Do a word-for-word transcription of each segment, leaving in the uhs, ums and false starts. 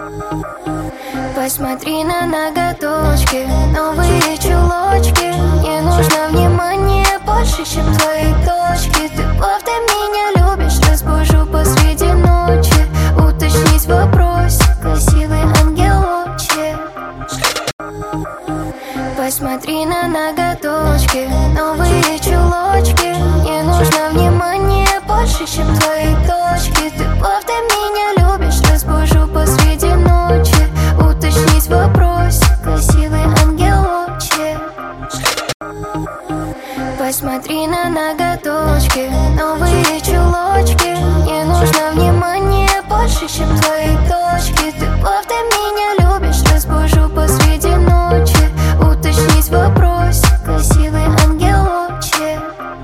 Посмотри на ноготочки, новые чулочки. Мне нужно внимание больше, чем твои точки. Ты правда меня любишь, разбужу посреди ночи. Уточнить вопрос, красивый ангелочек. Посмотри на ноготочки, новые чулочки. Мне нужно внимание больше, чем твои точки. Ты правда меня любишь, разбужу посреди ночи. Уточнить вопрос, красивый ангелочек. Посмотри на ноготочки, новые чулочки. Мне нужно внимание больше, чем твои точки. Ты правда меня любишь, разбужу посреди ночи. Уточнить вопрос, красивый ангелочек.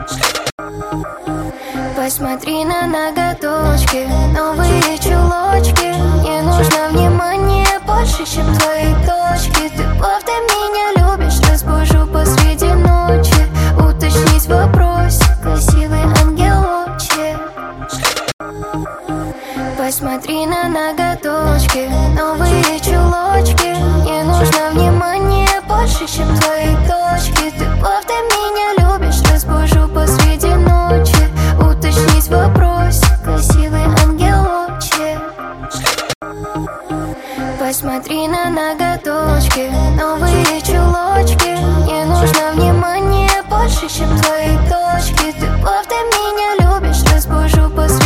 Посмотри на ноготочки, новые чулочки. Мне нужно внимание больше, чем твои точки. Ты правда меня любишь, разбужу посреди ночи. Уточнить вопрос, красивый ангелочек. Посмотри на ноготочки, новые чулочки. Мне нужно внимание больше, чем твои точки. Ты правда меня любишь, разбужу посреди ночи. Уточнить вопрос, красивый ангелочек. Посмотри на ноготочки, новые чулочки. Мне нужно внимание больше, чем твои точки. Ты правда меня